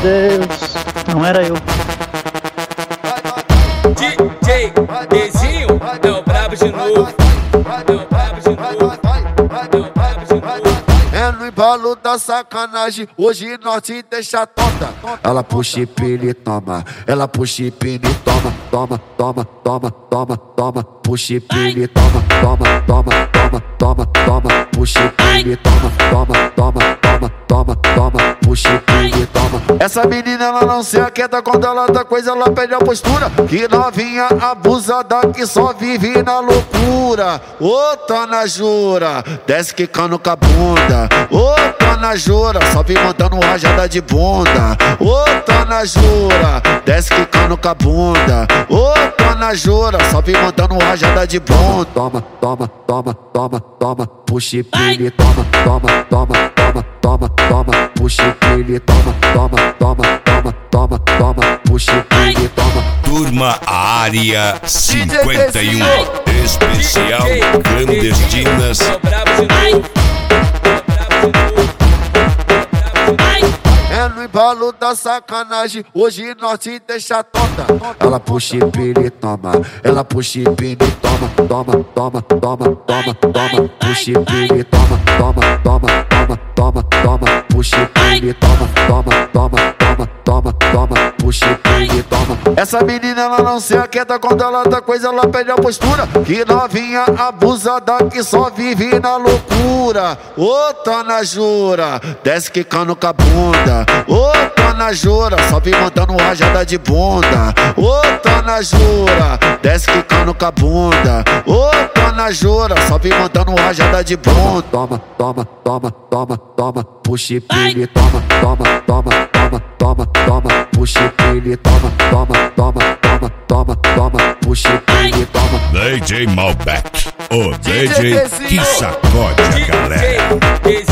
Deus, não era eu. DJ Dezinho é o brabo de novo. É no embalo da sacanagem, hoje nós te deixa tonta. Ela puxa e pila e toma, ela puxa e pila e toma, toma, toma, toma, toma, toma, puxa e pila e toma, toma, toma, toma, toma, toma, puxa e pila e toma, toma, toma, toma, toma, toma, puxa e pila e toma. Essa menina ela não se aquieta quando ela dá coisa, ela perde a postura. Que novinha abusada que só vive na loucura. Ô, Tana Jura, desce quicando com a bunda. Ô, Tana Jura, só vem mandando rajada de bunda. Ô, Tana Jura, desce quicando com a bunda. Ô, Tana Jura, só vem mandando rajada de bunda. Toma, toma, toma, toma, toma, puxa e pila e toma, toma, toma, toma, toma, toma, puxa e pila e toma, toma, toma, toma, toma, toma, puxa e pila e toma. Turma Área 51, especial clandestinas. É no embalo da sacanagem, hoje nós te deixa tonta. Ela puxa e pila e toma, ela puxa e pila e toma, toma, toma, toma, toma, toma, puxa e pila e toma, toma, toma, toma, toma, toma, puxa e pila e toma, toma, toma, toma, toma, toma, puxa e pila e toma. Essa menina ela não se aquieta quando ela dá coisa, ela perde a postura. Que novinha abusada que só vive na loucura. Ô, Tana Jura, desce quicando com a bunda. Ô, Tana Jura, só vem mandando rajada de bunda. Ô, Tana Jura, desce quicando com a bunda. Ô, Tana Jura, só vem mandando rajada de bunda. Toma, toma, toma, toma, toma, puxa e pila e toma, toma, toma, toma, toma, toma, puxa e pila e toma, toma, toma, toma, toma, toma, puxa e pila e toma. DJ Malbec, o DJ que sacode a galera.